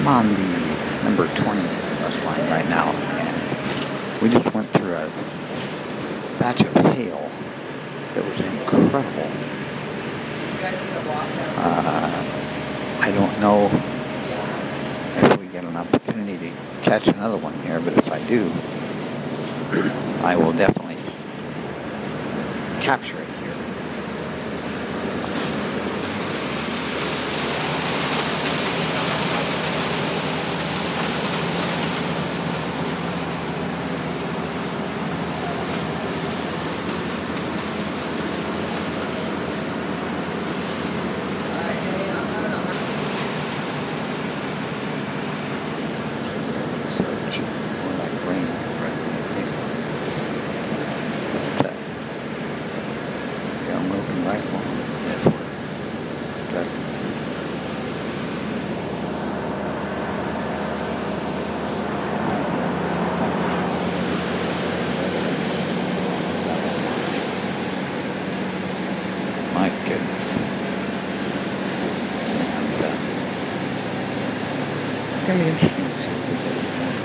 I'm on the number 20 bus line right now, and we just went through a batch of hail that was incredible. I don't know if we get an opportunity to catch another one here, but if I do, I will definitely capture it here. Surge, more like rain rather than hail. But, I'm moving right along. That's where driving. My goodness. And, it's going to be interesting to see if we get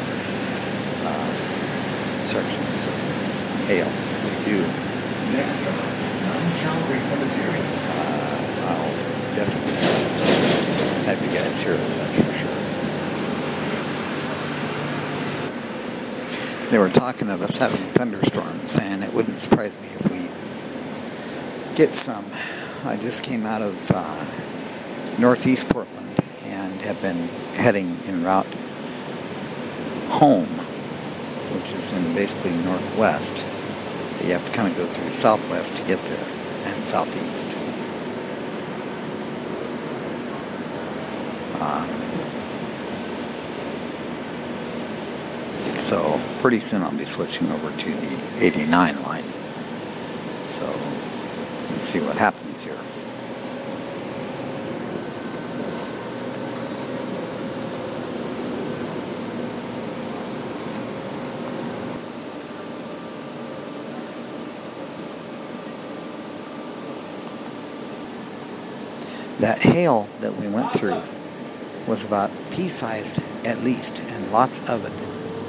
sections of hail. If we do, next stop, Mount Calvary Cemetery. I'll definitely have you guys hear it, that's for sure. They were talking of us having thunderstorms, and it wouldn't surprise me if we get some. I just came out of northeast Portland and have been heading en route home, which is in basically northwest. So you have to kind of go through southwest to get there, and southeast. So pretty soon I'll be switching over to the 89 line. So let's see what happens here. That hail that we went through was about pea-sized at least, and lots of it.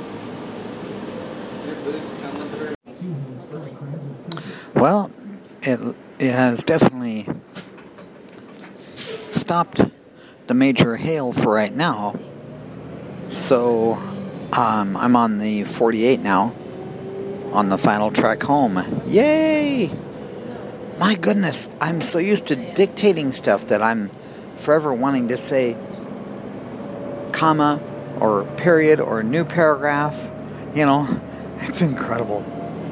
Well, it has definitely stopped the major hail for right now. So I'm on the 48 now, on the final trek home. Yay! My goodness, I'm so used to dictating stuff that I'm forever wanting to say comma or period or new paragraph. You know, it's incredible.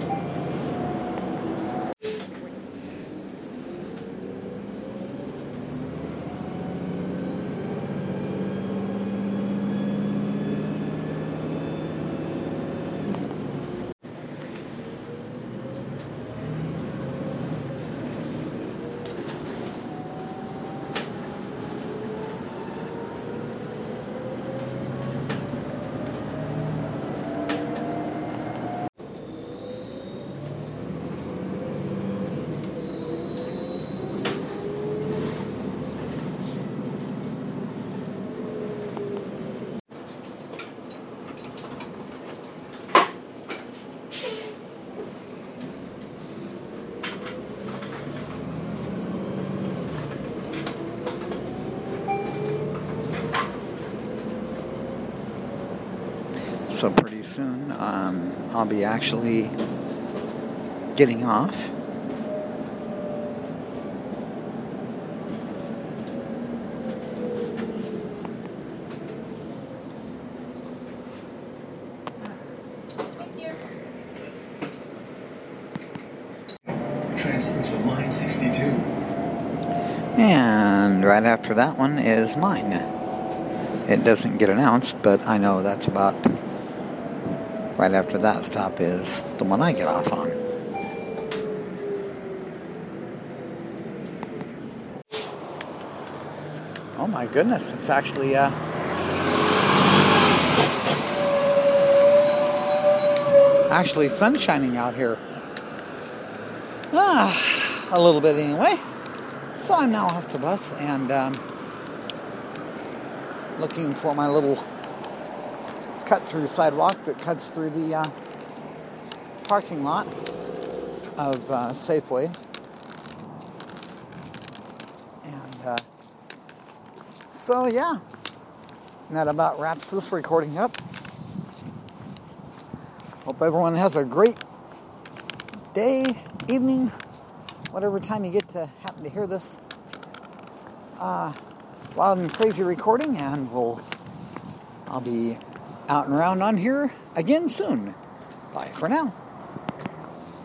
So pretty soon, I'll be actually getting off. Transfer to line 62. And right after that one is mine. It doesn't get announced, but I know that's about right after that stop is the one I get off on. Oh my goodness, it's actually sun shining out here. A little bit anyway. So I'm now off the bus, and looking for my little cut-through sidewalk that cuts through the parking lot of Safeway. And so, yeah. And that about wraps this recording up. Hope everyone has a great day, evening, whatever time you get to happen to hear this loud and crazy recording, and I'll be out and around on here again soon. Bye for now.